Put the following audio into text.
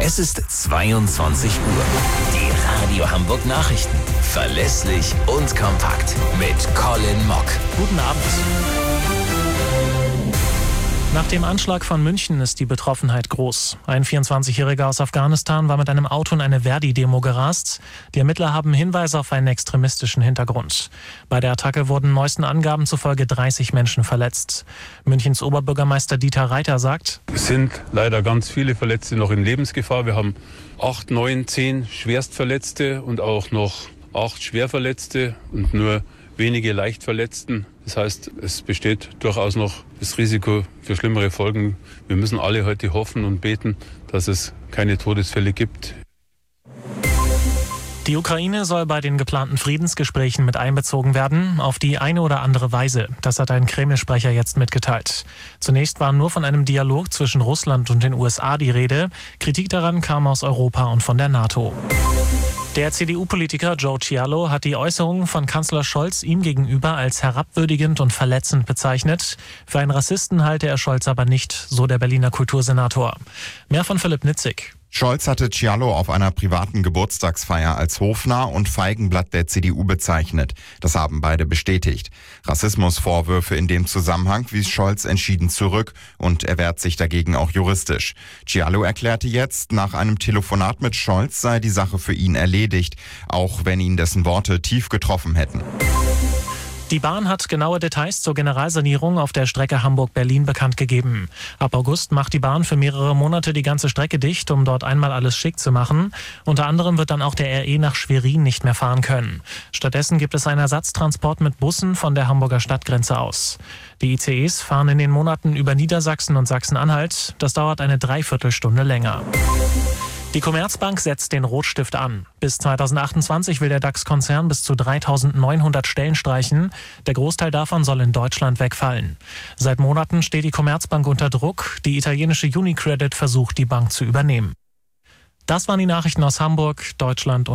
Es ist 22 Uhr. Die Radio Hamburg Nachrichten. Verlässlich und kompakt. Mit Colin Mock. Guten Abend. Nach dem Anschlag von München ist die Betroffenheit groß. Ein 24-Jähriger aus Afghanistan war mit einem Auto in eine Verdi-Demo gerast. Die Ermittler haben Hinweise auf einen extremistischen Hintergrund. Bei der Attacke wurden neuesten Angaben zufolge 30 Menschen verletzt. Münchens Oberbürgermeister Dieter Reiter sagt: Es sind leider ganz viele Verletzte noch in Lebensgefahr. Wir haben 8, 9, 10 Schwerstverletzte und auch noch 8 Schwerverletzte und nur wenige Leichtverletzten. Das heißt, es besteht durchaus noch das Risiko für schlimmere Folgen. Wir müssen alle heute hoffen und beten, dass es keine Todesfälle gibt. Die Ukraine soll bei den geplanten Friedensgesprächen mit einbezogen werden, auf die eine oder andere Weise. Das hat ein Kreml-Sprecher jetzt mitgeteilt. Zunächst war nur von einem Dialog zwischen Russland und den USA die Rede. Kritik daran kam aus Europa und von der NATO. Der CDU-Politiker Joe Cialo hat die Äußerungen von Kanzler Scholz ihm gegenüber als herabwürdigend und verletzend bezeichnet. Für einen Rassisten halte er Scholz aber nicht, so der Berliner Kultursenator. Mehr von Philipp Nitzig. Scholz hatte Cialo auf einer privaten Geburtstagsfeier als hofnarr und Feigenblatt der CDU bezeichnet. Das haben beide bestätigt. Rassismusvorwürfe in dem Zusammenhang wies Scholz entschieden zurück und er wehrt sich dagegen auch juristisch. Cialo erklärte jetzt, nach einem Telefonat mit Scholz sei die Sache für ihn erledigt, auch wenn ihn dessen Worte tief getroffen hätten. Die Bahn hat genaue Details zur Generalsanierung auf der Strecke Hamburg-Berlin bekannt gegeben. Ab August macht die Bahn für mehrere Monate die ganze Strecke dicht, um dort einmal alles schick zu machen. Unter anderem wird dann auch der RE nach Schwerin nicht mehr fahren können. Stattdessen gibt es einen Ersatztransport mit Bussen von der Hamburger Stadtgrenze aus. Die ICEs fahren in den Monaten über Niedersachsen und Sachsen-Anhalt. Das dauert eine Dreiviertelstunde länger. Die Commerzbank setzt den Rotstift an. Bis 2028 will der DAX-Konzern bis zu 3.900 Stellen streichen. Der Großteil davon soll in Deutschland wegfallen. Seit Monaten steht die Commerzbank unter Druck. Die italienische UniCredit versucht, die Bank zu übernehmen. Das waren die Nachrichten aus Hamburg, Deutschland und